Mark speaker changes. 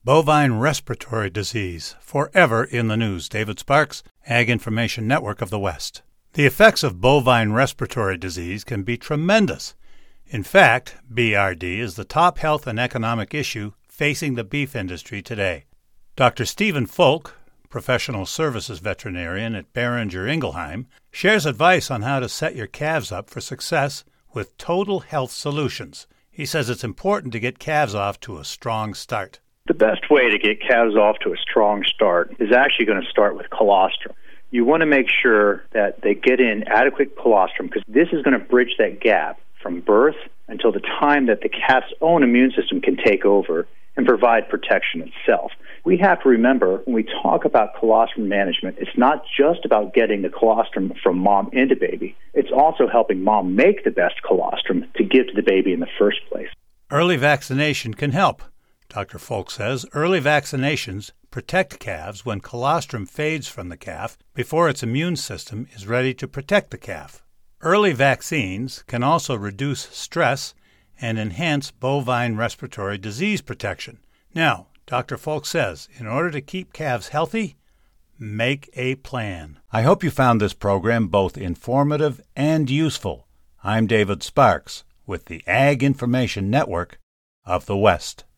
Speaker 1: Bovine respiratory disease, forever in the news. David Sparks, Ag Information Network of the West. The effects of bovine respiratory disease can be tremendous. In fact, BRD is the top health and economic issue facing the beef industry today. Dr. Stephen Folk, professional services veterinarian at Boehringer Ingelheim, shares advice on how to set your calves up for success with Total Health Solutions. He says it's important to get calves off to a strong start.
Speaker 2: The best way to get calves off to a strong start is actually going to start with colostrum. You want to make sure that they get in adequate colostrum because this is going to bridge that gap from birth until the time that the calf's own immune system can take over and provide protection itself. We have to remember when we talk about colostrum management, it's not just about getting the colostrum from mom into baby. It's also helping mom make the best colostrum to give to the baby in the first place.
Speaker 1: Early vaccination can help. Dr. Folk says early vaccinations protect calves when colostrum fades from the calf before its immune system is ready to protect the calf. Early vaccines can also reduce stress and enhance bovine respiratory disease protection. Now, Dr. Folk says, in order to keep calves healthy, make a plan. I hope you found this program both informative and useful. I'm David Sparks with the Ag Information Network of the West.